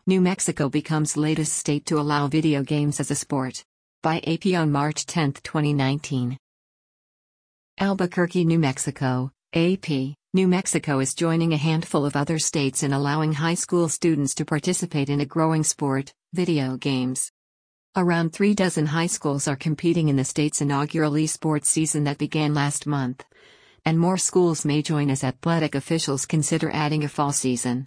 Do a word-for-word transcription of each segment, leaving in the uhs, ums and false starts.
New Mexico becomes latest state to allow video games as a sport. By A P on March tenth, twenty nineteen. Albuquerque, New Mexico, A P. New Mexico is joining a handful of other states in allowing high school students to participate in a growing sport, video games. Around three dozen high schools are competing in the state's inaugural esports season that began last month. And more schools may join as athletic officials consider adding a fall season.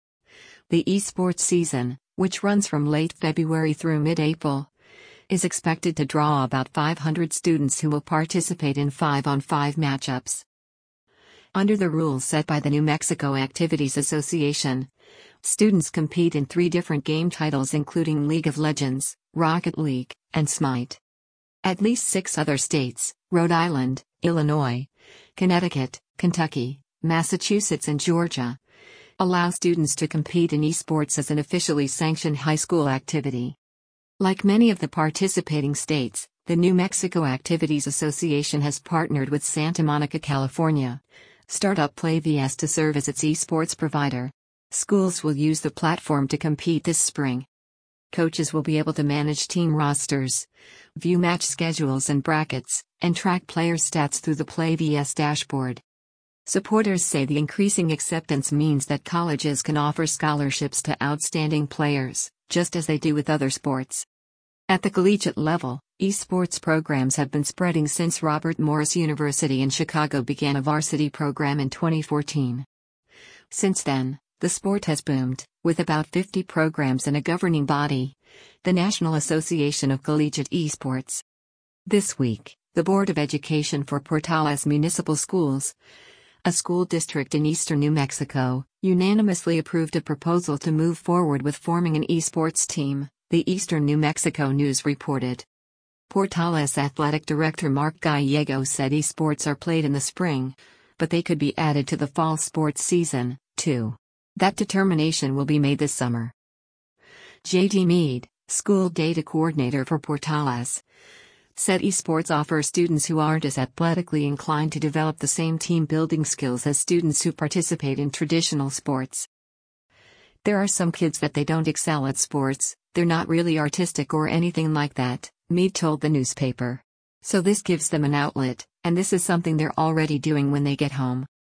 The esports season, which runs from late February through mid-April, is expected to draw about five hundred students who will participate in five-on-five matchups. Under the rules set by the New Mexico Activities Association, students compete in three different game titles including League of Legends, Rocket League, and Smite. At least six other states, Rhode Island, Illinois, Connecticut, Kentucky, Massachusetts and Georgia, allow students to compete in esports as an officially sanctioned high school activity. Like many of the participating states, the New Mexico Activities Association has partnered with Santa Monica, California, startup PlayVS to serve as its esports provider. Schools will use the platform to compete this spring. Coaches will be able to manage team rosters, view match schedules and brackets, and track player stats through the PlayVS dashboard. Supporters say the increasing acceptance means that colleges can offer scholarships to outstanding players, just as they do with other sports. At the collegiate level, esports programs have been spreading since Robert Morris University in Chicago began a varsity program in twenty fourteen. Since then, the sport has boomed, with about fifty programs and a governing body, the National Association of Collegiate Esports. This week, the Board of Education for Portales Municipal Schools, a school district in eastern New Mexico, unanimously approved a proposal to move forward with forming an esports team, the Eastern New Mexico News reported. Portales Athletic Director Mark Gallego said esports are played in the spring, but they could be added to the fall sports season, too. That determination will be made this summer. J D Meade, school data coordinator for Portales, said esports offer students who aren't as athletically inclined to develop the same team-building skills as students who participate in traditional sports. There are some kids that they don't excel at sports, they're not really artistic or anything like that, Meade told the newspaper. So this gives them an outlet, and this is something they're already doing when they get home.